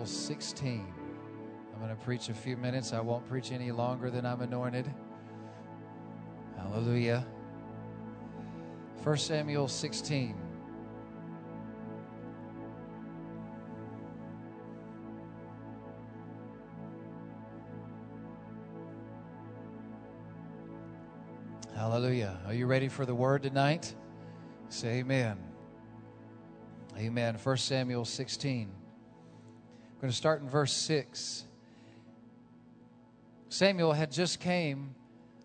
16. I'm going to preach a few minutes. I won't preach any longer than I'm anointed. Hallelujah. 1 Samuel 16. Hallelujah. Are you ready for the word tonight? Say amen. Amen. 1 Samuel 16. I'm going to start in verse 6. Samuel had just came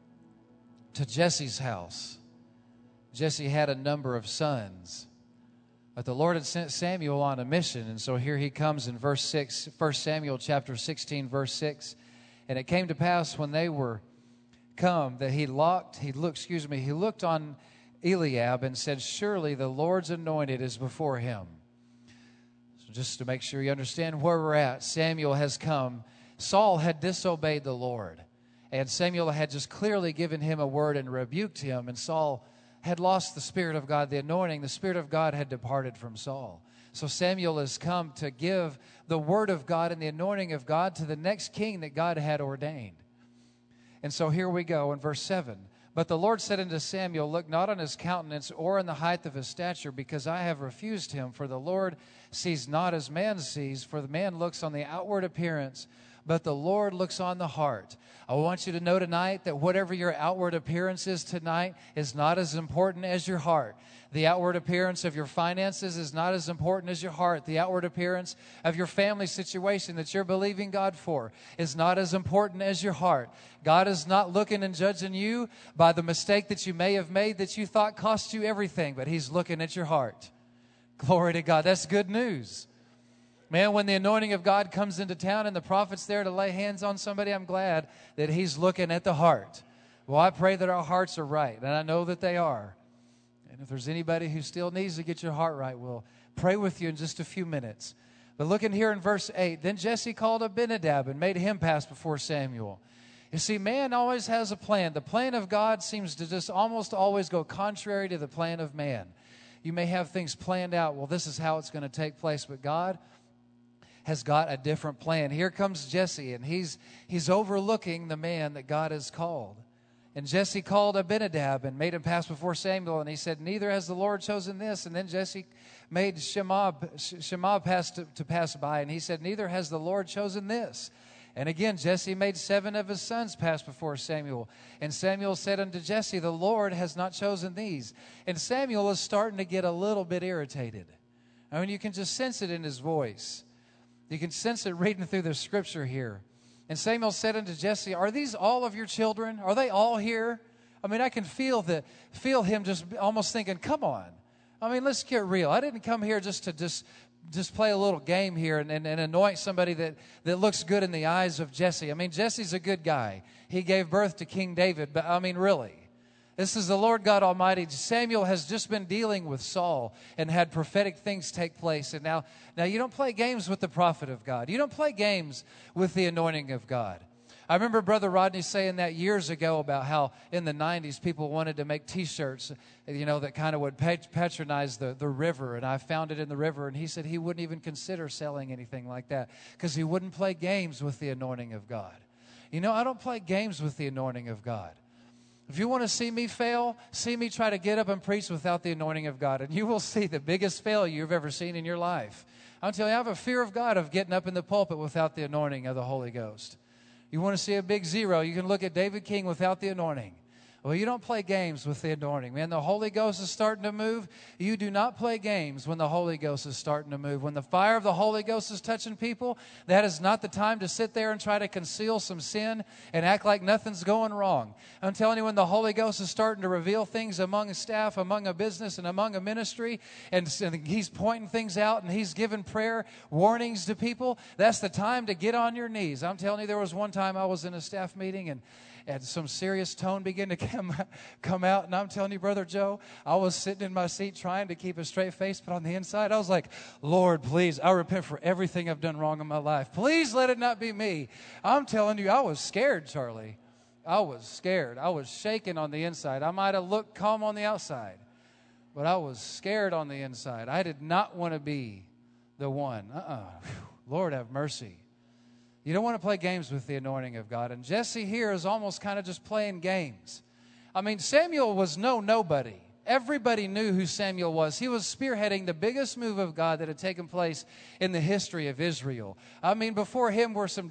to Jesse's house. Jesse had a number of sons. But the Lord had sent Samuel on a mission. And so here he comes in verse 6, 1 Samuel chapter 16, verse 6. And it came to pass when they were come that he looked on Eliab and said, surely the Lord's anointed is before him. So just to make sure you understand where we're at, Samuel has come. Saul had disobeyed the Lord, and Samuel had just clearly given him a word and rebuked him, and Saul had lost the Spirit of God, the anointing. The Spirit of God had departed from Saul. So Samuel has come to give the word of God and the anointing of God to the next king that God had ordained. And so here we go in verse 7. But the Lord said unto Samuel, look not on his countenance or on the height of his stature, because I have refused him. For the Lord sees not as man sees, for the man looks on the outward appearance, but the Lord looks on the heart. I want you to know tonight that whatever your outward appearance is tonight is not as important as your heart. The outward appearance of your finances is not as important as your heart. The outward appearance of your family situation that you're believing God for is not as important as your heart. God is not looking and judging you by the mistake that you may have made that you thought cost you everything, but He's looking at your heart. Glory to God. That's good news. Man, when the anointing of God comes into town and the prophet's there to lay hands on somebody, I'm glad that He's looking at the heart. Well, I pray that our hearts are right, and I know that they are. And if there's anybody who still needs to get your heart right, we'll pray with you in just a few minutes. But looking here in verse 8, then Jesse called Abinadab and made him pass before Samuel. You see, man always has a plan. The plan of God seems to just almost always go contrary to the plan of man. You may have things planned out. Well, this is how it's going to take place, but God has got a different plan. Here comes Jesse, and he's overlooking the man that God has called. And Jesse called Abinadab and made him pass before Samuel, and he said, neither has the Lord chosen this. And then Jesse made Shema pass to pass by, and he said, neither has the Lord chosen this. And again, Jesse made 7 of his sons pass before Samuel. And Samuel said unto Jesse, the Lord has not chosen these. And Samuel is starting to get a little bit irritated. I mean, you can just sense it in his voice. You can sense it reading through the scripture here. And Samuel said unto Jesse, are these all of your children? Are they all here? I mean, I can feel him just almost thinking, come on. I mean, let's get real. I didn't come here just to play a little game here and anoint somebody that looks good in the eyes of Jesse. I mean, Jesse's a good guy. He gave birth to King David, but I mean, really. This is the Lord God Almighty. Samuel has just been dealing with Saul and had prophetic things take place. And now you don't play games with the prophet of God. You don't play games with the anointing of God. I remember Brother Rodney saying that years ago about how in the 90s people wanted to make T-shirts, that kind of would patronize the river. And I found it in the river. And he said he wouldn't even consider selling anything like that because he wouldn't play games with the anointing of God. I don't play games with the anointing of God. If you want to see me fail, see me try to get up and preach without the anointing of God, and you will see the biggest failure you've ever seen in your life. I'm telling you, I have a fear of God of getting up in the pulpit without the anointing of the Holy Ghost. You want to see a big zero, you can look at David King without the anointing. Well, you don't play games with the anointing. Man, the Holy Ghost is starting to move. You do not play games when the Holy Ghost is starting to move. When the fire of the Holy Ghost is touching people, that is not the time to sit there and try to conceal some sin and act like nothing's going wrong. I'm telling you, when the Holy Ghost is starting to reveal things among a staff, among a business, and among a ministry, and He's pointing things out and He's giving prayer warnings to people, that's the time to get on your knees. I'm telling you, there was one time I was in a staff meeting and some serious tone began to come out. And I'm telling you, Brother Joe, I was sitting in my seat trying to keep a straight face, but on the inside, I was like, Lord, please, I repent for everything I've done wrong in my life. Please let it not be me. I'm telling you, I was scared, Charlie. I was scared. I was shaking on the inside. I might have looked calm on the outside, but I was scared on the inside. I did not want to be the one. Lord have mercy. You don't want to play games with the anointing of God. And Jesse here is almost kind of just playing games. I mean, Samuel was nobody. Everybody knew who Samuel was. He was spearheading the biggest move of God that had taken place in the history of Israel. I mean, before him were some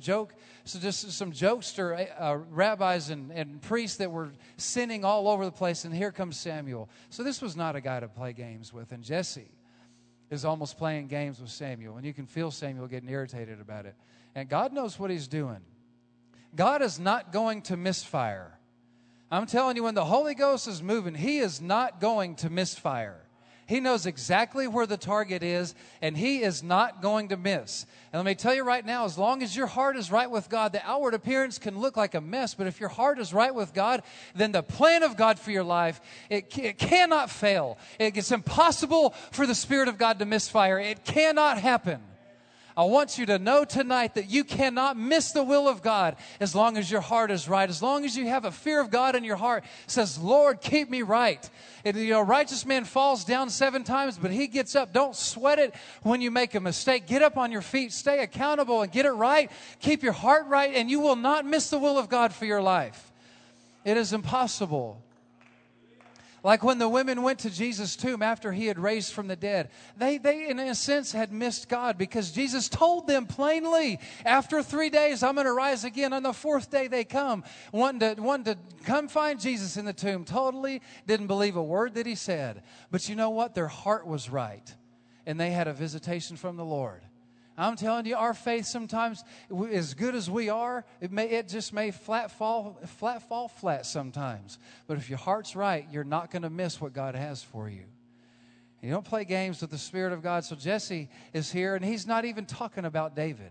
jokester rabbis and priests that were sinning all over the place, and here comes Samuel. So this was not a guy to play games with, and Jesse is almost playing games with Samuel, and you can feel Samuel getting irritated about it. And God knows what he's doing. God is not going to misfire. I'm telling you, when the Holy Ghost is moving, he is not going to misfire. He knows exactly where the target is, and he is not going to miss. And let me tell you right now, as long as your heart is right with God, the outward appearance can look like a mess, but if your heart is right with God, then the plan of God for your life, it cannot fail. It's impossible for the Spirit of God to misfire. It cannot happen. I want you to know tonight that you cannot miss the will of God as long as your heart is right. As long as you have a fear of God in your heart, says, Lord, keep me right. And, a righteous man falls down 7 times, but he gets up. Don't sweat it when you make a mistake. Get up on your feet. Stay accountable and get it right. Keep your heart right, and you will not miss the will of God for your life. It is impossible. Like when the women went to Jesus' tomb after he had raised from the dead, they in a sense had missed God because Jesus told them plainly, after 3 days, I'm going to rise again. On the 4th day they come, wanting to come find Jesus in the tomb. Totally didn't believe a word that he said. But you know what? Their heart was right, and they had a visitation from the Lord. I'm telling you, our faith sometimes, as good as we are, it just may flat fall flat sometimes. But if your heart's right, you're not going to miss what God has for you. You don't play games with the Spirit of God. So Jesse is here, and he's not even talking about David.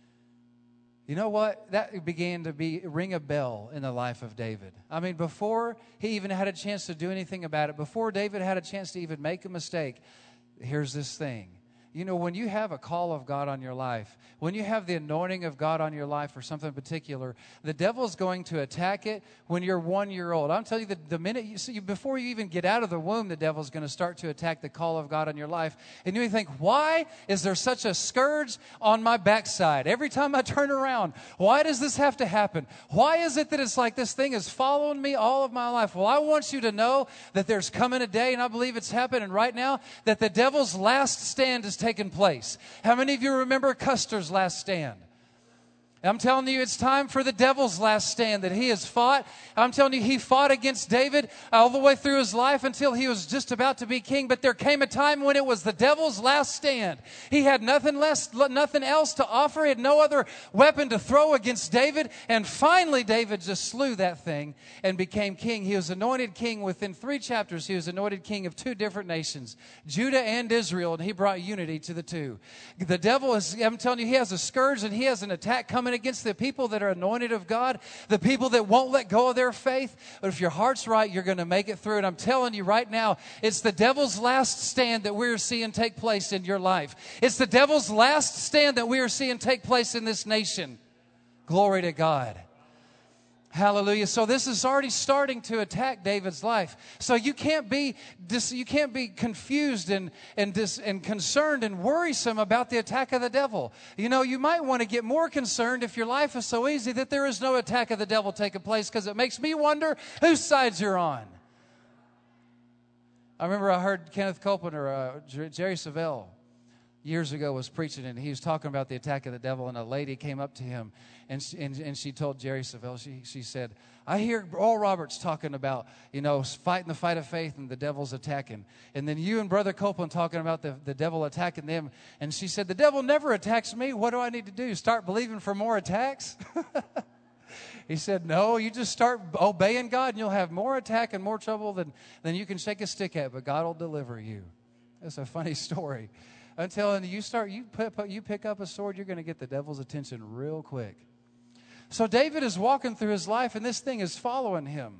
You know what? That began to ring a bell in the life of David. I mean, before he even had a chance to do anything about it, before David had a chance to even make a mistake, here's this thing. You know, when you have a call of God on your life, when you have the anointing of God on your life for something particular, the devil's going to attack it when you're 1 year old. I'm telling you, the minute you see, before you even get out of the womb, the devil's going to start to attack the call of God on your life. And you think, why is there such a scourge on my backside? Every time I turn around, why does this have to happen? Why is it that it's like this thing is following me all of my life? Well, I want you to know that there's coming a day, and I believe it's happening right now, that the devil's last stand is taken place. How many of you remember Custer's last stand? I'm telling you, it's time for the devil's last stand that he has fought. I'm telling you, he fought against David all the way through his life until he was just about to be king. But there came a time when it was the devil's last stand. He had nothing else to offer. He had no other weapon to throw against David. And finally, David just slew that thing and became king. He was anointed king within 3 chapters. He was anointed king of 2 different nations, Judah and Israel, and he brought unity to the two. The devil is, I'm telling you, he has a scourge and he has an attack coming against the people that are anointed of God, the people that won't let go of their faith. But if your heart's right, you're going to make it through. And I'm telling you right now, it's the devil's last stand that we're seeing take place in your life. It's the devil's last stand that we are seeing take place in this nation. Glory to God. Hallelujah. So this is already starting to attack David's life. So you can't be confused and concerned and worrisome about the attack of the devil. You know, you might want to get more concerned if your life is so easy that there is no attack of the devil taking place, because it makes me wonder whose sides you're on. I remember I heard Kenneth Copeland or Jerry Savelle years ago was preaching, and he was talking about the attack of the devil, and a lady came up to him, and she told Jerry Savelle, she said, I hear Oral Roberts talking about, fighting the fight of faith and the devil's attacking. And then you and Brother Copeland talking about the devil attacking them. And she said, the devil never attacks me. What do I need to do? Start believing for more attacks? He said, no, you just start obeying God, and you'll have more attack and more trouble than you can shake a stick at, but God will deliver you. That's a funny story. I'm telling you, you pick up a sword, you're going to get the devil's attention real quick. So David is walking through his life, and this thing is following him.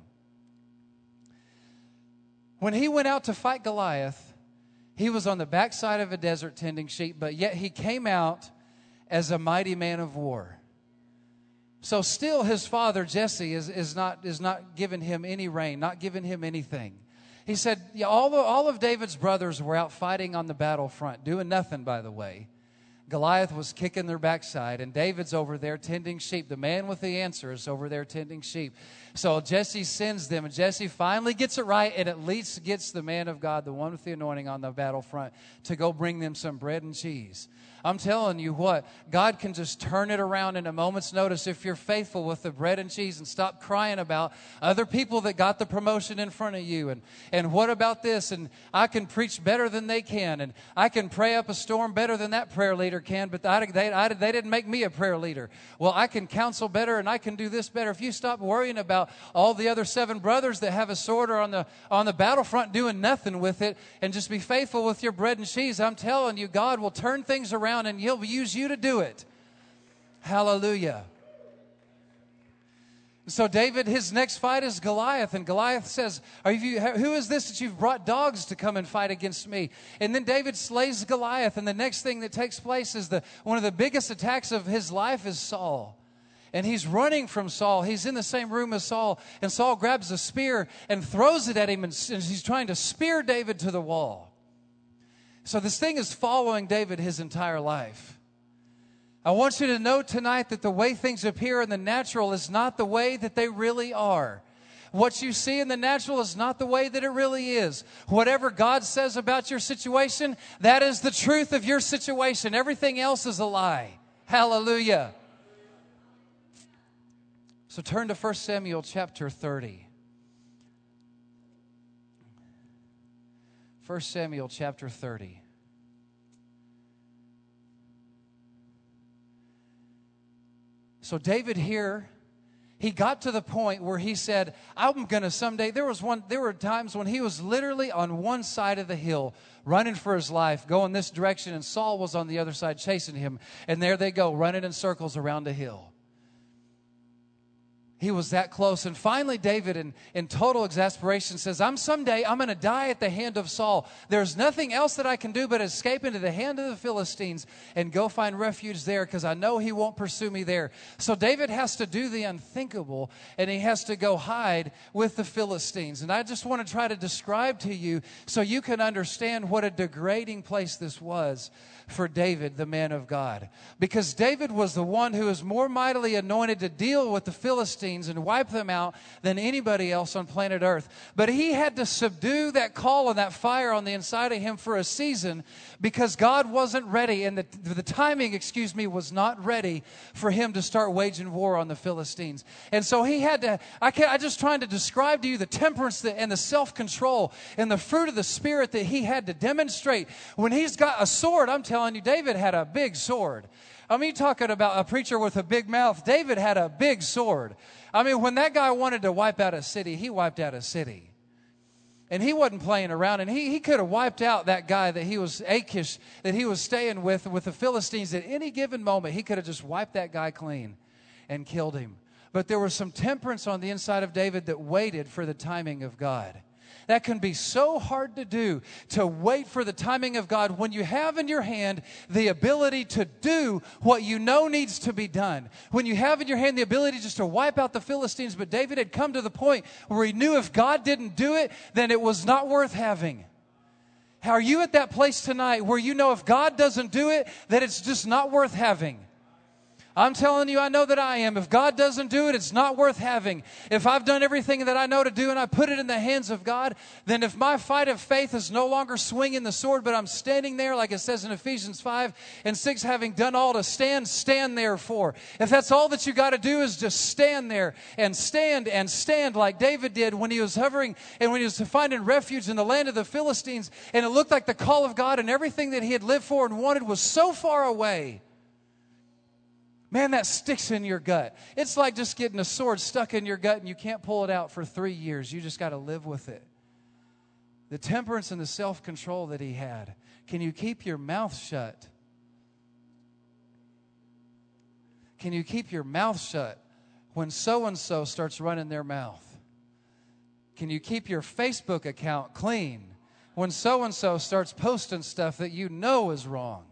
When he went out to fight Goliath, he was on the backside of a desert tending sheep, but yet he came out as a mighty man of war. So still his father, Jesse, is not giving him any reign, not giving him anything. He said, all of David's brothers were out fighting on the battlefront, doing nothing, by the way. Goliath was kicking their backside, and David's over there tending sheep. The man with the answer is over there tending sheep. So Jesse sends them, and Jesse finally gets it right, and at least gets the man of God, the one with the anointing on the battlefront, to go bring them some bread and cheese. I'm telling you what, God can just turn it around in a moment's notice if you're faithful with the bread and cheese and stop crying about other people that got the promotion in front of you. And what about this? And I can preach better than they can. And I can pray up a storm better than that prayer leader can, but they didn't make me a prayer leader. Well, I can counsel better and I can do this better. If you stop worrying about all the other 7 brothers that have a sword or on the battlefront doing nothing with it, and just be faithful with your bread and cheese, I'm telling you, God will turn things around and He'll use you to do it. Hallelujah. So David, his next fight is Goliath, and Goliath says, who is this that you've brought dogs to come and fight against me? And then David slays Goliath, and the next thing that takes place is one of the biggest attacks of his life is Saul. And he's running from Saul. He's in the same room as Saul, and Saul grabs a spear and throws it at him, and he's trying to spear David to the wall. So this thing is following David his entire life. I want you to know tonight that the way things appear in the natural is not the way that they really are. What you see in the natural is not the way that it really is. Whatever God says about your situation, that is the truth of your situation. Everything else is a lie. Hallelujah. So turn to 1 Samuel chapter 30. 1 Samuel chapter 30. So David here, he got to the point where he said, I'm going to someday, there were times when he was literally on one side of the hill, running for his life, going this direction, and Saul was on the other side chasing him. And there they go, running in circles around a hill. He was that close. And finally, David, in total exasperation, says, someday I'm going to die at the hand of Saul. There's nothing else that I can do but escape into the hand of the Philistines and go find refuge there, because I know he won't pursue me there. So David has to do the unthinkable, and he has to go hide with the Philistines. And I just want to try to describe to you so you can understand what a degrading place this was for David, the man of God. Because David was the one who was more mightily anointed to deal with the Philistines and wipe them out than anybody else on planet Earth. But he had to subdue that call and that fire on the inside of him for a season, because God wasn't ready, and the timing, was not ready for him to start waging war on the Philistines. And so he had to, I just trying to describe to you the temperance and the self-control and the fruit of the Spirit that he had to demonstrate. When he's got a sword, I'm telling you, David had a big sword. I mean, talking about a preacher with a big mouth, David had a big sword. I mean, when that guy wanted to wipe out a city, he wiped out a city. And he wasn't playing around. And he could have wiped out that guy that he was Achish, that he was staying with the Philistines at any given moment. He could have just wiped that guy clean and killed him. But there was some temperance on the inside of David that waited for the timing of God. That can be so hard to do, to wait for the timing of God when you have in your hand the ability to do what you know needs to be done. When you have in your hand the ability just to wipe out the Philistines. But David had come to the point where he knew if God didn't do it, then it was not worth having. Are you at that place tonight where you know if God doesn't do it, that it's just not worth having? I'm telling you, I know that I am. If God doesn't do it, it's not worth having. If I've done everything that I know to do and I put it in the hands of God, then if my fight of faith is no longer swinging the sword, but I'm standing there, like it says in Ephesians 5:6, having done all to stand, stand therefore. If that's all that you got to do is just stand there and stand like David did when he was hovering and when he was finding refuge in the land of the Philistines, and it looked like the call of God and everything that he had lived for and wanted was so far away. Man, that sticks in your gut. It's like just getting a sword stuck in your gut and you can't pull it out for 3 years. You just got to live with it. The temperance and the self-control that he had. Can you keep your mouth shut? Can you keep your mouth shut when so-and-so starts running their mouth? Can you keep your Facebook account clean when so-and-so starts posting stuff that you know is wrong?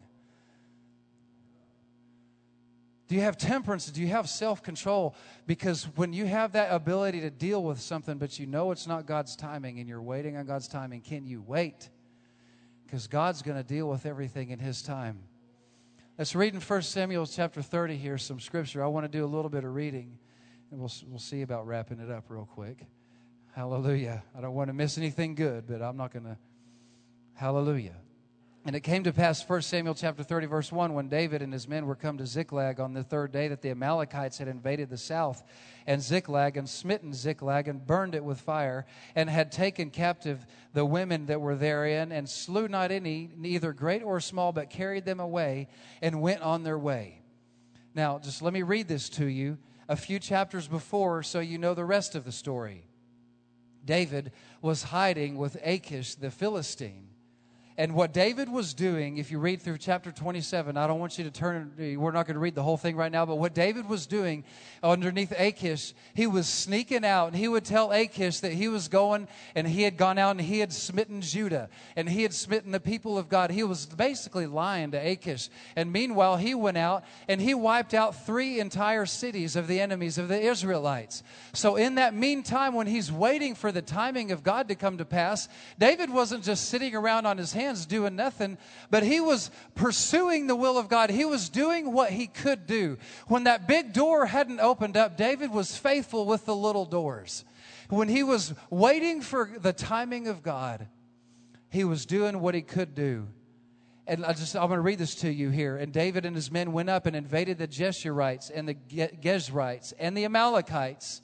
Do you have temperance? Do you have self-control? Because when you have that ability to deal with something, but you know it's not God's timing and you're waiting on God's timing, can you wait? Because God's going to deal with everything in His time. Let's read in 1 Samuel chapter 30 here, some scripture. I want to do a little bit of reading, and we'll see about wrapping it up real quick. Hallelujah. I don't want to miss anything good, but I'm not going to. Hallelujah. And it came to pass, 1 Samuel chapter 30, verse 1, when David and his men were come to Ziklag on the third day, that the Amalekites had invaded the south and Ziklag, and smitten Ziklag, and burned it with fire, and had taken captive the women that were therein, and slew not any, neither great or small, but carried them away, and went on their way. Now, just let me read this to you a few chapters before, so you know the rest of the story. David was hiding with Achish the Philistine. And what David was doing, if you read through chapter 27, I don't want you to turn, we're not going to read the whole thing right now, but what David was doing underneath Achish, he was sneaking out, and he would tell Achish that he was going, and he had gone out and he had smitten Judah, and he had smitten the people of God. He was basically lying to Achish. And meanwhile, he went out and he wiped out 3 entire cities of the enemies of the Israelites. So in that meantime, when he's waiting for the timing of God to come to pass, David wasn't just sitting around on his hands doing nothing, but he was pursuing the will of God. He was doing what he could do. When that big door hadn't opened up, David was faithful with the little doors. When he was waiting for the timing of God, he was doing what he could do. And I'm going to read this to you here. And David and his men went up and invaded the Jeshurites and the Gezrites and the Amalekites,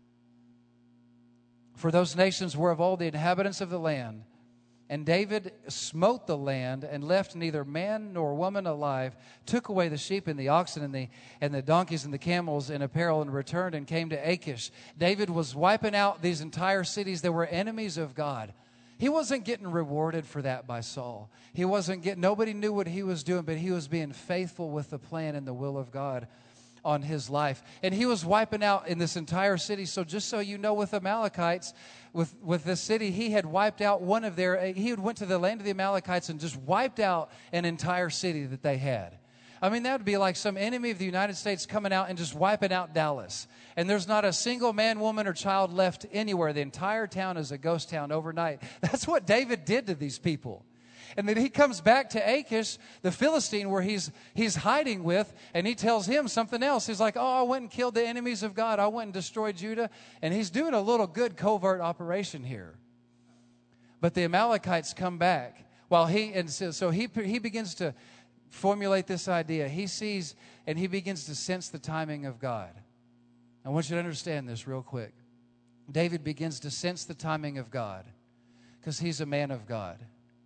for those nations were of old the inhabitants of the land. And David smote the land and left neither man nor woman alive, took away the sheep and the oxen and the donkeys and the camels and apparel, and returned and came to Achish. David was wiping out these entire cities that were enemies of God. He wasn't getting rewarded for that by Saul. Nobody knew what he was doing, but he was being faithful with the plan and the will of God on his life. And he was wiping out in this entire city. So just so you know, with Amalekites, with this city, he had wiped out he had went to the land of the Amalekites and just wiped out an entire city that they had. I mean, that would be like some enemy of the United States coming out and just wiping out Dallas. And there's not a single man, woman, or child left anywhere. The entire town is a ghost town overnight. That's what David did to these people. And then he comes back to Achish, the Philistine, where he's hiding with, and he tells him something else. He's like, I went and killed the enemies of God. I went and destroyed Judah. And he's doing a little good covert operation here. But the Amalekites come back. So he begins to formulate this idea. He sees and he begins to sense the timing of God. I want you to understand this real quick. David begins to sense the timing of God because he's a man of God.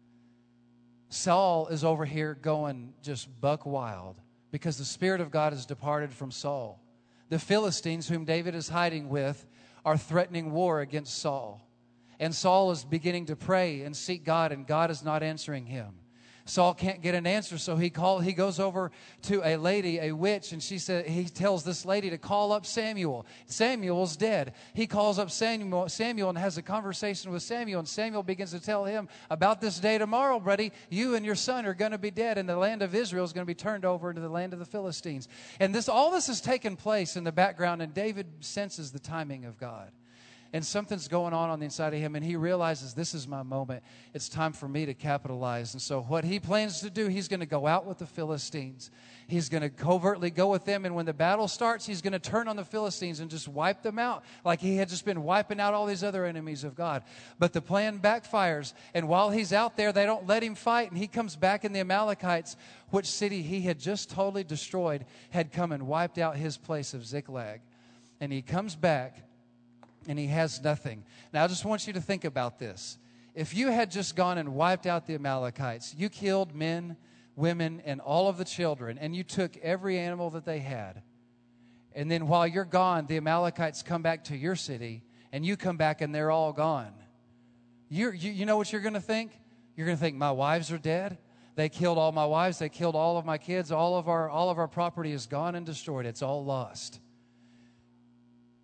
Saul is over here going just buck wild because the Spirit of God has departed from Saul. The Philistines, whom David is hiding with, are threatening war against Saul. And Saul is beginning to pray and seek God, and God is not answering him. Saul can't get an answer, so he goes over to a lady, a witch, and he tells this lady to call up Samuel. Samuel's dead. He calls up Samuel and has a conversation with Samuel, and Samuel begins to tell him about this day tomorrow, buddy. You and your son are going to be dead, and the land of Israel is going to be turned over into the land of the Philistines. And all this has taken place in the background, and David senses the timing of God. And something's going on the inside of him, and he realizes, this is my moment. It's time for me to capitalize. And so what he plans to do, he's going to go out with the Philistines. He's going to covertly go with them, and when the battle starts, he's going to turn on the Philistines and just wipe them out like he had just been wiping out all these other enemies of God. But the plan backfires, and while he's out there, they don't let him fight, and he comes back, and the Amalekites, which city he had just totally destroyed, had come and wiped out his place of Ziklag. And he comes back, and he has nothing. Now, I just want you to think about this. If you had just gone and wiped out the Amalekites, you killed men, women, and all of the children, and you took every animal that they had. And then while you're gone, the Amalekites come back to your city, and you come back, and they're all gone. You know what you're going to think? You're going to think, my wives are dead. They killed all my wives. They killed all of my kids. All of our property is gone and destroyed. It's all lost.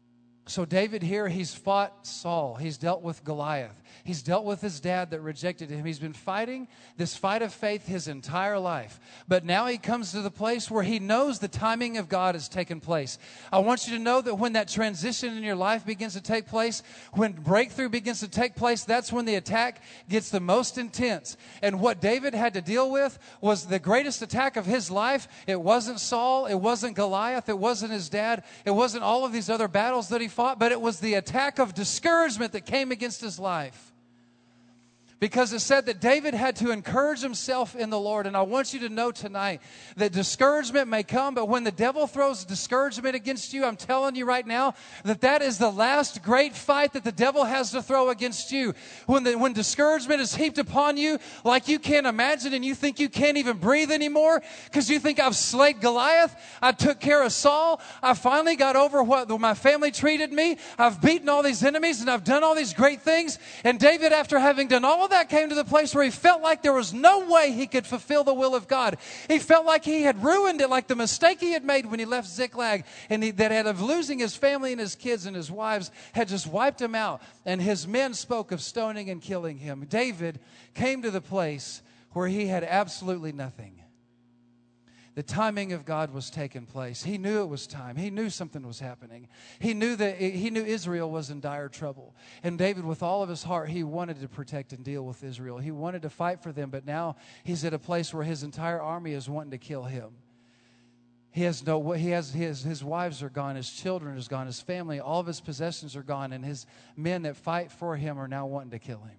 So David here, he's fought Saul. He's dealt with Goliath. He's dealt with his dad that rejected him. He's been fighting this fight of faith his entire life. But now he comes to the place where he knows the timing of God has taken place. I want you to know that when that transition in your life begins to take place, when breakthrough begins to take place, that's when the attack gets the most intense. And what David had to deal with was the greatest attack of his life. It wasn't Saul. It wasn't Goliath. It wasn't his dad. It wasn't all of these other battles that he fought, but it was the attack of discouragement that came against his life. Because it said that David had to encourage himself in the Lord. And I want you to know tonight that discouragement may come, but when the devil throws discouragement against you, I'm telling you right now that that is the last great fight that the devil has to throw against you. When discouragement is heaped upon you like you can't imagine, and you think you can't even breathe anymore because you think, I've slayed Goliath, I took care of Saul, I finally got over what my family treated me, I've beaten all these enemies, and I've done all these great things. And David, after having done all of that, came to the place where he felt like there was no way he could fulfill the will of God. He felt like he had ruined it, like the mistake he had made when he left Ziklag, and that had of losing his family and his kids and his wives had just wiped him out. And his men spoke of stoning and killing him. David came to the place where he had absolutely nothing. The timing of God was taking place. He knew it was time. He knew something was happening. He knew Israel was in dire trouble. And David, with all of his heart, he wanted to protect and deal with Israel. He wanted to fight for them, but now he's at a place where his entire army is wanting to kill him. His wives are gone, his children is gone, his family, all of his possessions are gone, and his men that fight for him are now wanting to kill him.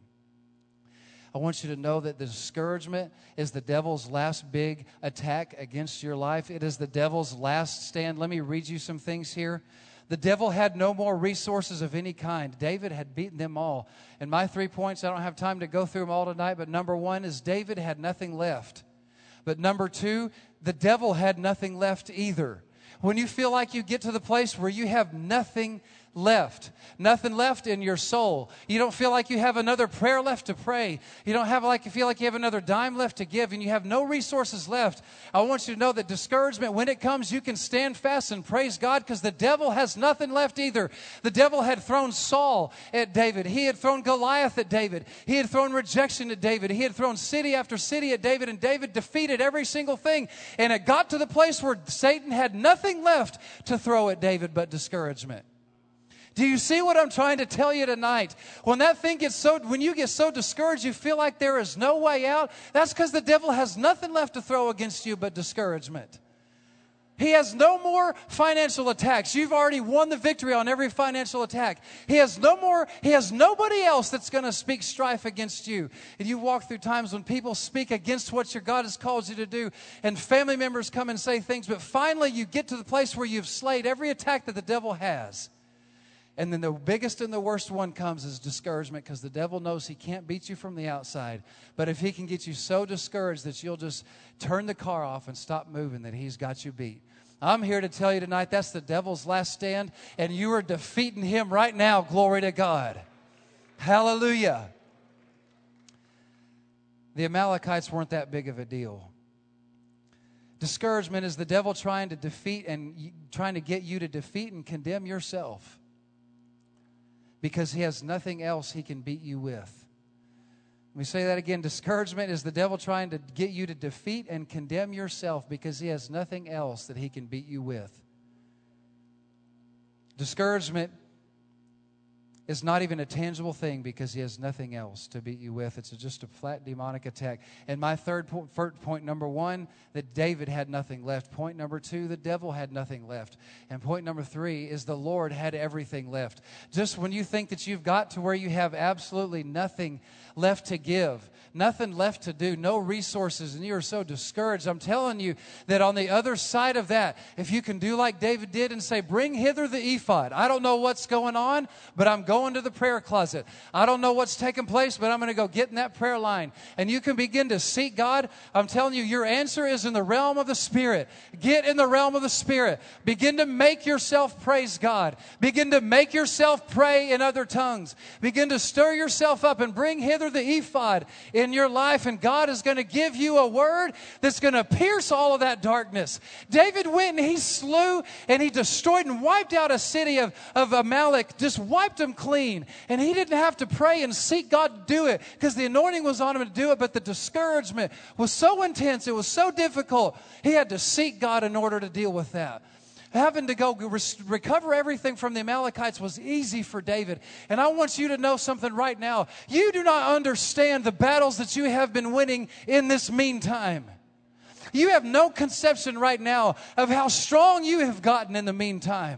I want you to know that the discouragement is the devil's last big attack against your life. It is the devil's last stand. Let me read you some things here. The devil had no more resources of any kind. David had beaten them all. And my 3 points, I don't have time to go through them all tonight, but number one is David had nothing left. But number two, the devil had nothing left either. When you feel like you get to the place where you have nothing left in your soul. You don't feel like you have another prayer left to pray. You don't feel like you have another dime left to give, and you have no resources left. I want you to know that discouragement, when it comes, you can stand fast and praise God, because the devil has nothing left either. The devil had thrown Saul at David. He had thrown Goliath at David. He had thrown rejection at David. He had thrown city after city at David, and David defeated every single thing. And it got to the place where Satan had nothing left to throw at David but discouragement. Do you see what I'm trying to tell you tonight? When you get so discouraged, you feel like there is no way out, that's because the devil has nothing left to throw against you but discouragement. He has no more financial attacks. You've already won the victory on every financial attack. He has nobody else that's going to speak strife against you. And you walk through times when people speak against what your God has called you to do, and family members come and say things, but finally you get to the place where you've slayed every attack that the devil has. And then the biggest and the worst one comes is discouragement, because the devil knows he can't beat you from the outside. But if he can get you so discouraged that you'll just turn the car off and stop moving, that he's got you beat. I'm here to tell you tonight that's the devil's last stand, and you are defeating him right now. Glory to God. Hallelujah. The Amalekites weren't that big of a deal. Discouragement is the devil trying to get you to defeat and condemn yourself, because he has nothing else he can beat you with. Let me say that again. Discouragement is the devil trying to get you to defeat and condemn yourself, because he has nothing else that he can beat you with. Discouragement is not even a tangible thing, because he has nothing else to beat you with. It's just a flat demonic attack. And my third point, number one, that David had nothing left. Point number two, the devil had nothing left. And point number three is the Lord had everything left. Just when you think that you've got to where you have absolutely nothing left to give, nothing left to do, no resources, and you are so discouraged, I'm telling you that on the other side of that, if you can do like David did and say, bring hither the ephod. I don't know what's going on, but I'm going go into the prayer closet. I don't know what's taking place, but I'm going to go get in that prayer line. And you can begin to seek God. I'm telling you, your answer is in the realm of the Spirit. Get in the realm of the Spirit. Begin to make yourself praise God. Begin to make yourself pray in other tongues. Begin to stir yourself up and bring hither the ephod in your life. And God is going to give you a word that's going to pierce all of that darkness. David went and he slew and he destroyed and wiped out a city of Amalek, just wiped them clean. And he didn't have to pray and seek God to do it because the anointing was on him to do it, but the discouragement was so intense, it was so difficult. He had to seek God in order to deal with that. Having to go recover everything from the Amalekites was easy for David. And I want you to know something right now. You do not understand the battles that you have been winning in this meantime. You have no conception right now of how strong you have gotten in the meantime.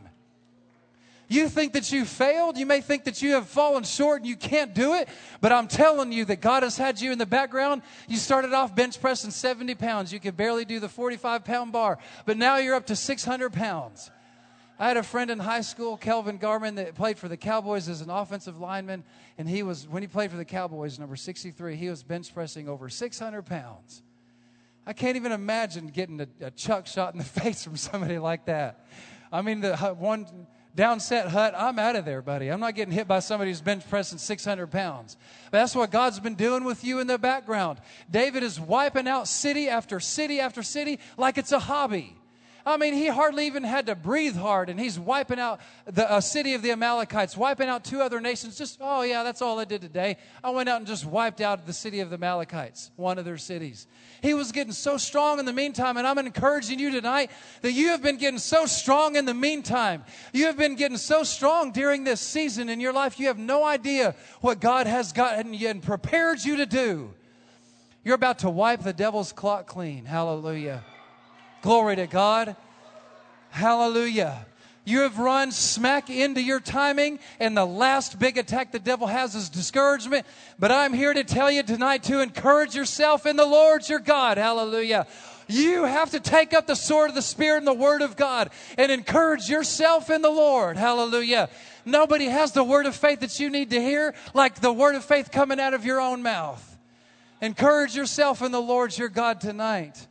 You think that you failed. You may think that you have fallen short and you can't do it. But I'm telling you that God has had you in the background. You started off bench pressing 70 pounds. You could barely do the 45-pound bar. But now you're up to 600 pounds. I had a friend in high school, Kelvin Garman, that played for the Cowboys as an offensive lineman. And when he played for the Cowboys, number 63, he was bench pressing over 600 pounds. I can't even imagine getting a chuck shot in the face from somebody like that. I mean, the one downset hut, I'm out of there, buddy. I'm not getting hit by somebody who's bench pressing 600 pounds. But that's what God's been doing with you in the background. David is wiping out city after city after city like it's a hobby. I mean, he hardly even had to breathe hard, and he's wiping out the city of the Amalekites, wiping out 2 other nations. Just, oh, yeah, that's all I did today. I went out and just wiped out the city of the Amalekites, one of their cities. He was getting so strong in the meantime, and I'm encouraging you tonight that you have been getting so strong in the meantime. You have been getting so strong during this season in your life. You have no idea what God has gotten you and prepared you to do. You're about to wipe the devil's clock clean. Hallelujah. Glory to God. Hallelujah. You have run smack into your timing, and the last big attack the devil has is discouragement. But I'm here to tell you tonight to encourage yourself in the Lord your God. Hallelujah. You have to take up the sword of the Spirit and the Word of God and encourage yourself in the Lord. Hallelujah. Nobody has the word of faith that you need to hear like the word of faith coming out of your own mouth. Encourage yourself in the Lord your God tonight.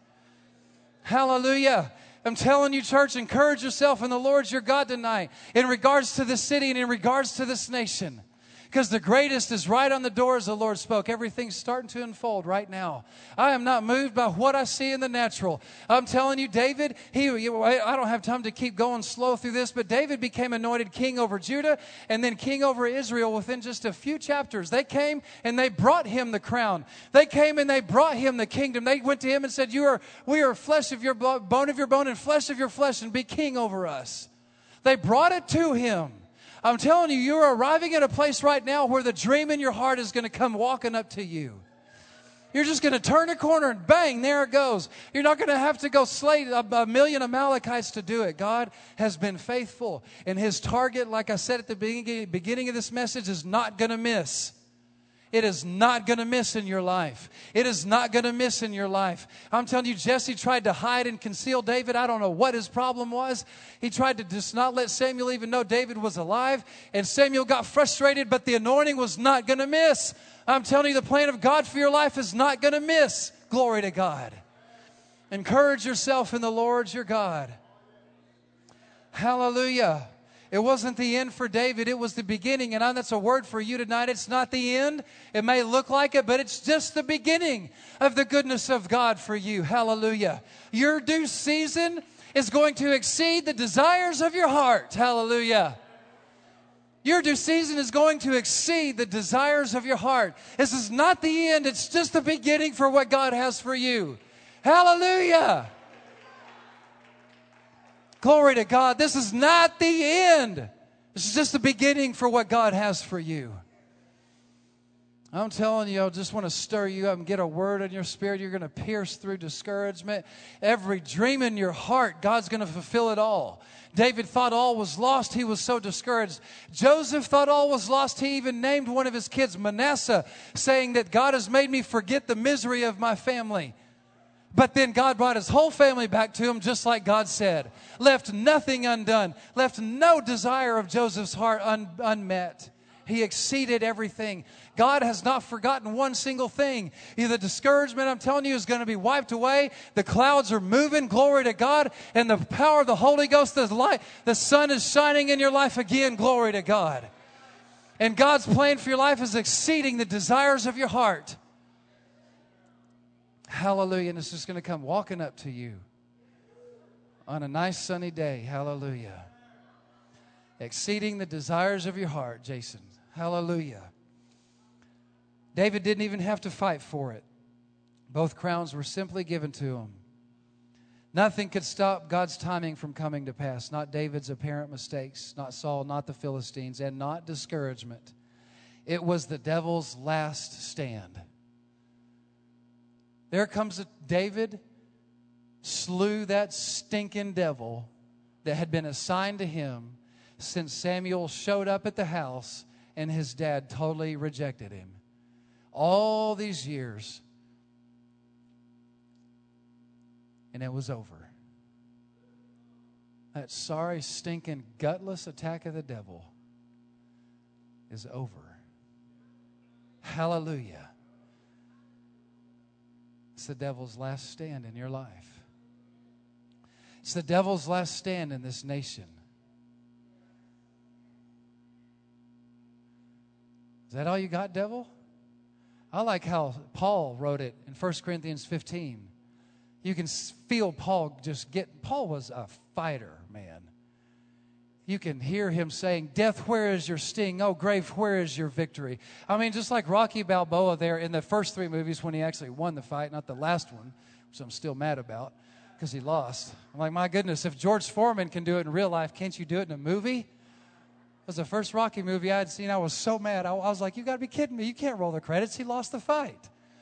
Hallelujah. I'm telling you, church, encourage yourself in the Lord your God tonight in regards to this city and in regards to this nation. Because the greatest is right on the door, as the Lord spoke. Everything's starting to unfold right now. I am not moved by what I see in the natural. I'm telling you, David, I don't have time to keep going slow through this, but David became anointed king over Judah and then king over Israel within just a few chapters. They came and they brought him the crown. They came and they brought him the kingdom. They went to him and said, we are flesh of your bone of your bone and flesh of your flesh, and be king over us. They brought it to him. I'm telling you, you're arriving at a place right now where the dream in your heart is going to come walking up to you. You're just going to turn a corner and bang, there it goes. You're not going to have to go slay a million Amalekites to do it. God has been faithful. And his target, like I said at the beginning of this message, is not going to miss. It is not going to miss in your life. It is not going to miss in your life. I'm telling you, Jesse tried to hide and conceal David. I don't know what his problem was. He tried to just not let Samuel even know David was alive. And Samuel got frustrated, but the anointing was not going to miss. I'm telling you, the plan of God for your life is not going to miss. Glory to God. Encourage yourself in the Lord your God. Hallelujah. It wasn't the end for David. It was the beginning. And that's a word for you tonight. It's not the end. It may look like it, but it's just the beginning of the goodness of God for you. Hallelujah. Your due season is going to exceed the desires of your heart. Hallelujah. Your due season is going to exceed the desires of your heart. This is not the end. It's just the beginning for what God has for you. Hallelujah. Glory to God. This is not the end. This is just the beginning for what God has for you. I'm telling you, I just want to stir you up and get a word in your spirit. You're going to pierce through discouragement. Every dream in your heart, God's going to fulfill it all. David thought all was lost. He was so discouraged. Joseph thought all was lost. He even named one of his kids Manasseh, saying that God has made me forget the misery of my family. But then God brought his whole family back to him, just like God said. Left nothing undone. Left no desire of Joseph's heart unmet. He exceeded everything. God has not forgotten one single thing. The discouragement, I'm telling you, is going to be wiped away. The clouds are moving, glory to God, and the power of the Holy Ghost, the light, the sun is shining in your life again, glory to God. And God's plan for your life is exceeding the desires of your heart. Hallelujah. And it's just going to come walking up to you on a nice sunny day. Hallelujah. Exceeding the desires of your heart, Jason. Hallelujah. David didn't even have to fight for it. Both crowns were simply given to him. Nothing could stop God's timing from coming to pass. Not David's apparent mistakes, not Saul, not the Philistines, and not discouragement. It was the devil's last stand. There comes David slew that stinking devil that had been assigned to him since Samuel showed up at the house and his dad totally rejected him. All these years, and it was over. That sorry, stinking, gutless attack of the devil is over. Hallelujah. It's the devil's last stand in your life. It's the devil's last stand in this nation. Is that all you got, devil? I like how Paul wrote it in 1 Corinthians 15. You can feel Paul Paul was a fighter, man. You can hear him saying, death, where is your sting? Oh, grave, where is your victory? I mean, just like Rocky Balboa there in the first 3 movies when he actually won the fight, not the last one, which I'm still mad about because he lost. I'm like, my goodness, if George Foreman can do it in real life, can't you do it in a movie? It was the first Rocky movie I had seen. I was so mad. I was like, you got to be kidding me. You can't roll the credits. He lost the fight.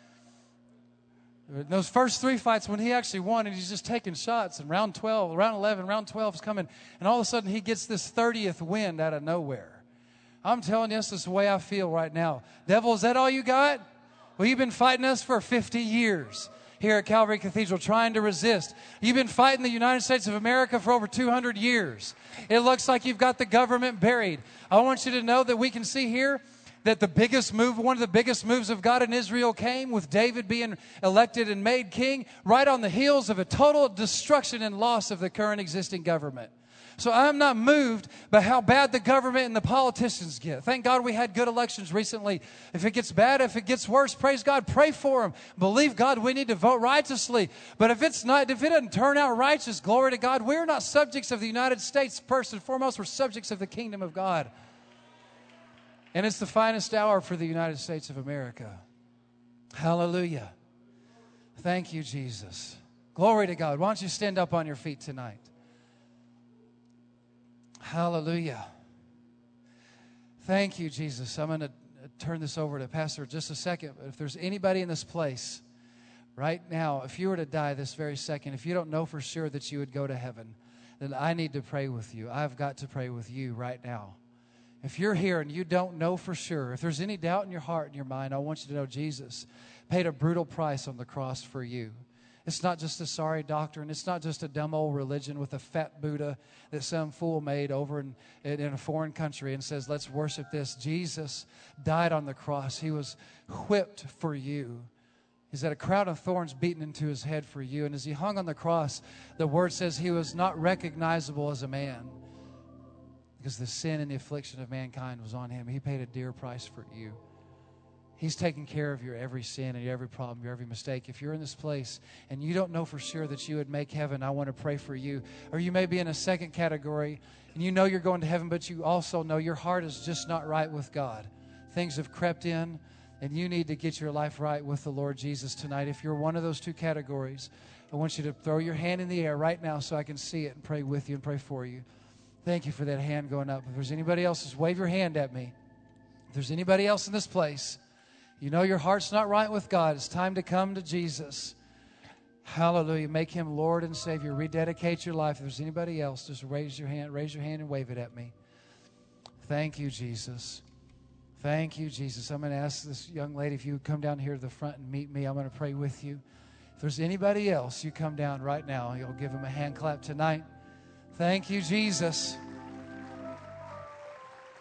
Those first 3 fights when he actually won and he's just taking shots, and round 12, round 11, round 12 is coming, and all of a sudden he gets this 30th wind out of nowhere. I'm telling you, this is the way I feel right now. Devil, is that all you got? Well, you've been fighting us for 50 years here at Calvary Cathedral, trying to resist. You've been fighting the United States of America for over 200 years. It looks like you've got the government buried. I want you to know that we can see here that one of the biggest moves of God in Israel came with David being elected and made king right on the heels of a total destruction and loss of the current existing government. So I'm not moved by how bad the government and the politicians get. Thank God we had good elections recently. If it gets bad, if it gets worse, praise God, pray for them. Believe God, we need to vote righteously. But if it doesn't turn out righteous, glory to God, we're not subjects of the United States first and foremost. We're subjects of the kingdom of God. And it's the finest hour for the United States of America. Hallelujah. Thank you, Jesus. Glory to God. Why don't you stand up on your feet tonight? Hallelujah. Thank you, Jesus. I'm going to turn this over to Pastor in just a second. But if there's anybody in this place right now, if you were to die this very second, if you don't know for sure that you would go to heaven, then I need to pray with you. I've got to pray with you right now. If you're here and you don't know for sure, if there's any doubt in your heart and your mind, I want you to know Jesus paid a brutal price on the cross for you. It's not just a sorry doctrine. It's not just a dumb old religion with a fat Buddha that some fool made over in a foreign country and says, let's worship this. Jesus died on the cross. He was whipped for you. He's had a crown of thorns beaten into his head for you. And as he hung on the cross, the word says he was not recognizable as a man, because the sin and the affliction of mankind was on him. He paid a dear price for you. He's taking care of your every sin and your every problem, your every mistake. If you're in this place and you don't know for sure that you would make heaven, I want to pray for you. Or you may be in a second category and you know you're going to heaven, but you also know your heart is just not right with God. Things have crept in and you need to get your life right with the Lord Jesus tonight. If you're one of those 2 categories, I want you to throw your hand in the air right now so I can see it and pray with you and pray for you. Thank you for that hand going up. If there's anybody else, just wave your hand at me. If there's anybody else in this place, you know your heart's not right with God. It's time to come to Jesus. Hallelujah. Make him Lord and Savior. Rededicate your life. If there's anybody else, just raise your hand and wave it at me. Thank you, Jesus. Thank you, Jesus. I'm going to ask this young lady if you would come down here to the front and meet me. I'm going to pray with you. If there's anybody else, you come down right now. You'll give them a hand clap tonight. Thank you, Jesus.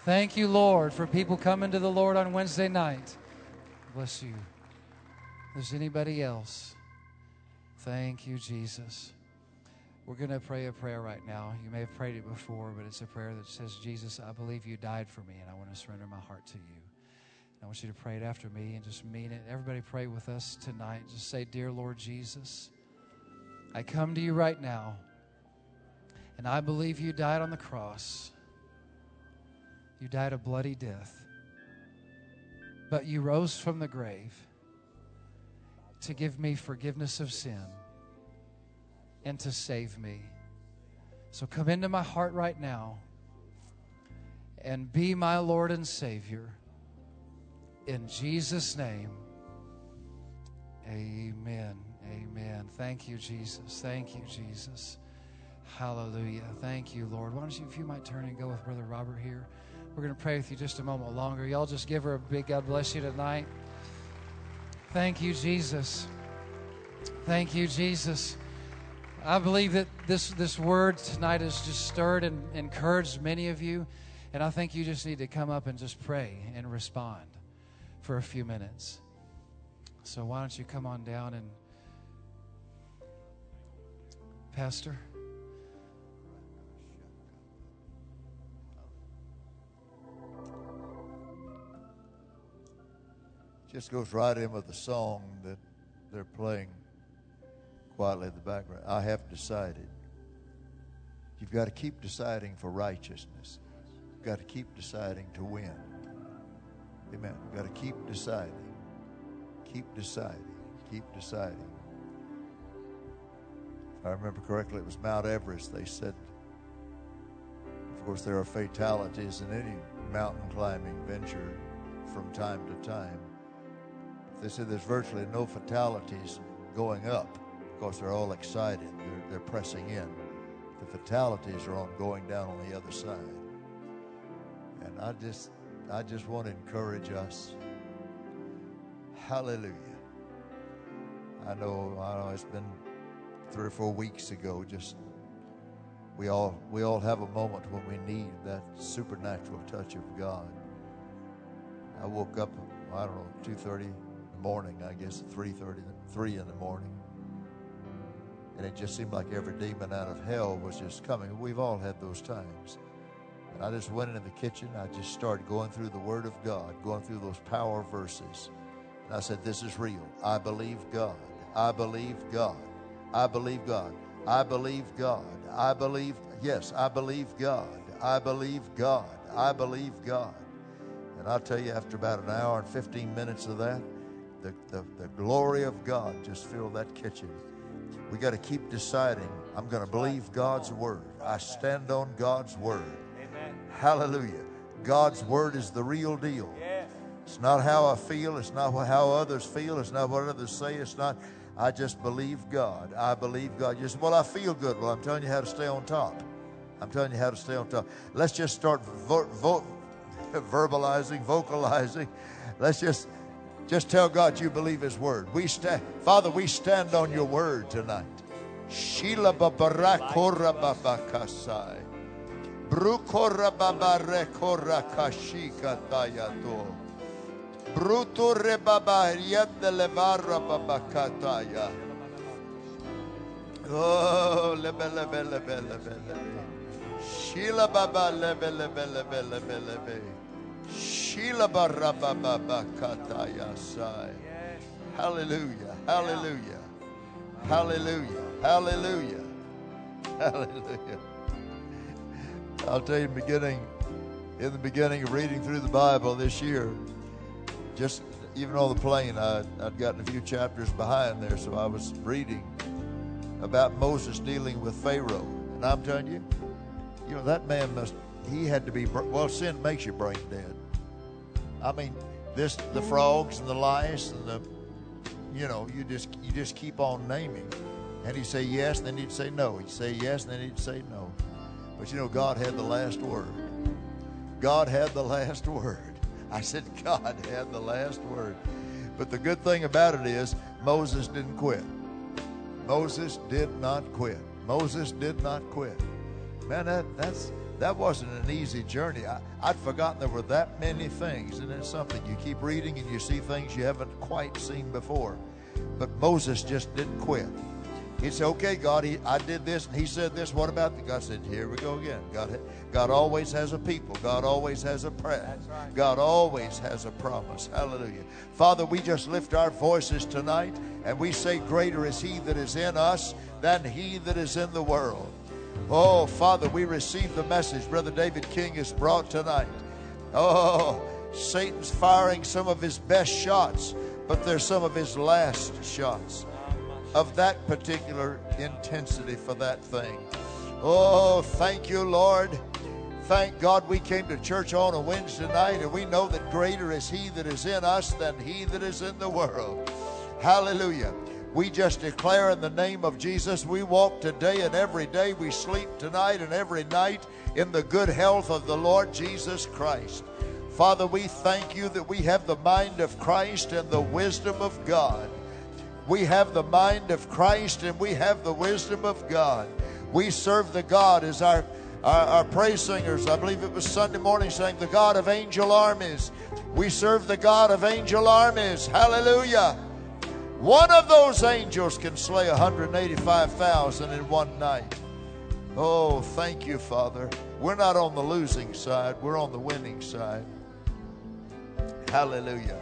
Thank you, Lord, for people coming to the Lord on Wednesday night. Bless you. If there's anybody else, thank you, Jesus. We're going to pray a prayer right now. You may have prayed it before, but it's a prayer that says, Jesus, I believe you died for me, and I want to surrender my heart to you. I want you to pray it after me and just mean it. Everybody pray with us tonight. Just say, Dear Lord Jesus, I come to you right now, and I believe you died on the cross. You died a bloody death, but you rose from the grave to give me forgiveness of sin and to save me. So come into my heart right now and be my Lord and Savior. In Jesus' name, amen. Amen. Thank you, Jesus. Thank you, Jesus. Hallelujah. Thank you, Lord. Why don't you, if you might turn and go with Brother Robert here. We're going to pray with you just a moment longer. Y'all just give her a big God bless you tonight. Thank you, Jesus. Thank you, Jesus. I believe that this word tonight has just stirred and encouraged many of you. And I think you just need to come up and just pray and respond for a few minutes. So why don't you come on down and Pastor? Just goes right in with the song that they're playing quietly in the background. I have decided. You've got to keep deciding for righteousness. You've got to keep deciding to win. Amen. You've got to keep deciding. Keep deciding. Keep deciding. If I remember correctly, it was Mount Everest. They said, of course, there are fatalities in any mountain climbing venture from time to time. They said there's virtually no fatalities going up. Of course, they're all excited. They're pressing in. The fatalities are on going down on the other side. And I just want to encourage us. Hallelujah. I know it's been 3 or 4 weeks ago. Just we all have a moment when we need that supernatural touch of God. I woke up, I don't know, 2:30 in the morning, I guess 3 in the morning. And it just seemed like every demon out of hell was just coming. We've all had those times. And I just went into the kitchen. I just started going through the Word of God, going through those power verses. And I said, this is real. I believe God. I believe God. I believe God. I believe God. I believe, yes, I believe God. I believe God. I believe God. And I'll tell you, after about an hour and 15 minutes of that, the glory of God just filled that kitchen. We got to keep deciding, I'm going to believe God's Word. I stand on God's Word. Amen. Hallelujah. God's Word is the real deal. Yes. It's not how I feel. It's not how others feel. It's not what others say. It's not, I just believe God. I believe God. You say, well, I feel good. Well, I'm telling you how to stay on top. I'm telling you how to stay on top. Let's just start verbalizing, vocalizing. Let's just tell God you believe His Word. Father, we stand on your Word tonight. Shila babarakora babakasai. Brukora babarekora kashika tayato. Bruto rebaba yende levara babakataya. Oh, lebe. Shila baba lebe. Shila barababa kataya sai. Hallelujah. Hallelujah. Hallelujah. Hallelujah. Hallelujah. I'll tell you, in the beginning of reading through the Bible this year, just even on the plane, I'd gotten a few chapters behind there, so I was reading about Moses dealing with Pharaoh. And I'm telling you, that man he had to be, well, sin makes you brain dead. I mean, the frogs and the lice and you just keep on naming. And he'd say yes, and then he'd say no. He'd say yes, and then he'd say no. But God had the last word. God had the last word. I said, God had the last word. But the good thing about it is Moses didn't quit. Moses did not quit. Moses did not quit. Man, that's that wasn't an easy journey. I'd forgotten there were that many things. And it's something you keep reading and you see things you haven't quite seen before. But Moses just didn't quit. He said, okay, God, I did this, and he said this. What about that? God said, here we go again. God always has a people. God always has a prayer. That's right. God always has a promise. Hallelujah. Father, we just lift our voices tonight, and we say, greater is he that is in us than he that is in the world. Oh, Father, we receive the message Brother David King has brought tonight. Oh, Satan's firing some of his best shots, but they're some of his last shots of that particular intensity for that thing. Oh, thank you, Lord. Thank God we came to church on a Wednesday night, and we know that greater is he that is in us than he that is in the world. Hallelujah. We just declare in the name of Jesus, we walk today and every day. We sleep tonight and every night in the good health of the Lord Jesus Christ. Father, we thank you that we have the mind of Christ and the wisdom of God. We have the mind of Christ and we have the wisdom of God. We serve the God as our praise singers, I believe it was Sunday morning, sang the God of angel armies. We serve the God of angel armies. Hallelujah. One of those angels can slay 185,000 in one night. Oh, thank you, Father. We're not on the losing side. We're on the winning side. Hallelujah.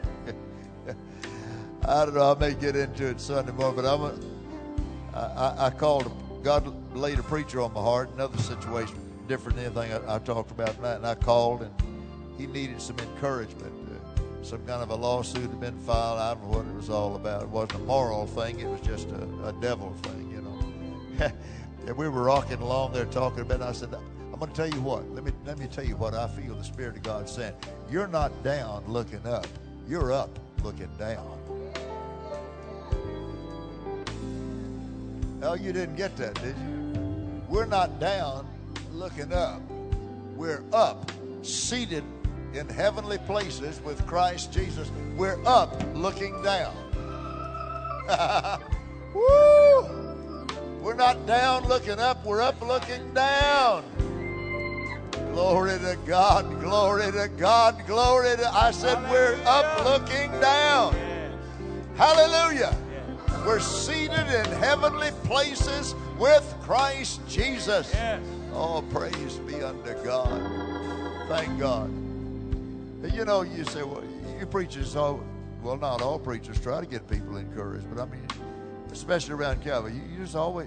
I don't know, I may get into it Sunday morning, but I called, God laid a preacher on my heart, another situation, different than anything I talked about tonight, and I called, and he needed some encouragement. Some kind of a lawsuit had been filed. I don't know what it was all about. It wasn't a moral thing, it was just a devil thing, you know. And we were rocking along there talking about it, and I said, I'm going to tell you what, let me tell you what I feel the Spirit of God saying. You're not down looking up, you're up looking down. Oh, you didn't get that, did you? We're not down looking up. We're up, seated in heavenly places with Christ Jesus. We're up looking down. Woo! We're not down looking up. We're up looking down. Glory to God. Glory to God. Glory to... I said we're up looking down. Hallelujah. We're seated in heavenly places with Christ Jesus. Yes. Oh, praise be unto God. Thank God. You know, you say, well, you preachers, well, not all preachers try to get people encouraged, but I mean, especially around Calvary, you just always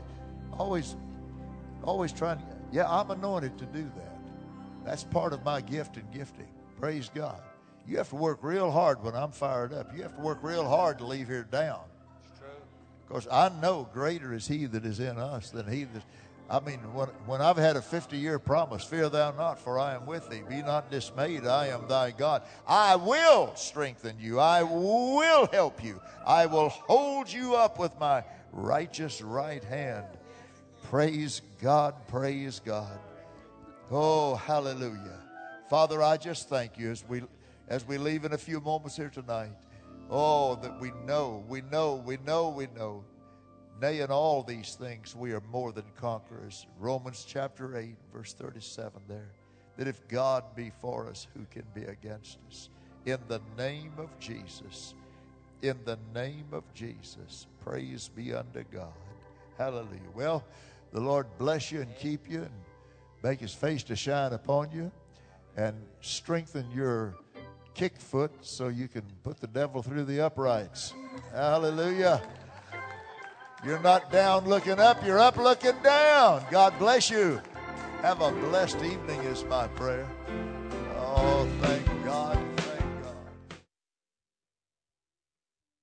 trying to, yeah, I'm anointed to do that. That's part of my gift and gifting. Praise God. You have to work real hard when I'm fired up. You have to work real hard to leave here down. Because I know greater is he that is in us than he that... I mean, when I've had a 50-year promise, fear thou not, for I am with thee. Be not dismayed, I am thy God. I will strengthen you. I will help you. I will hold you up with my righteous right hand. Praise God, praise God. Oh, hallelujah. Father, I just thank you as we leave in a few moments here tonight. Oh, that we know. Nay, in all these things we are more than conquerors. Romans chapter 8, verse 37 there. That if God be for us, who can be against us? In the name of Jesus. In the name of Jesus. Praise be unto God. Hallelujah. Well, the Lord bless you and keep you and make his face to shine upon you and strengthen your kick foot so you can put the devil through the uprights. Hallelujah. You're not down looking up, you're up looking down. God bless you. Have a blessed evening is my prayer. Oh, thank God.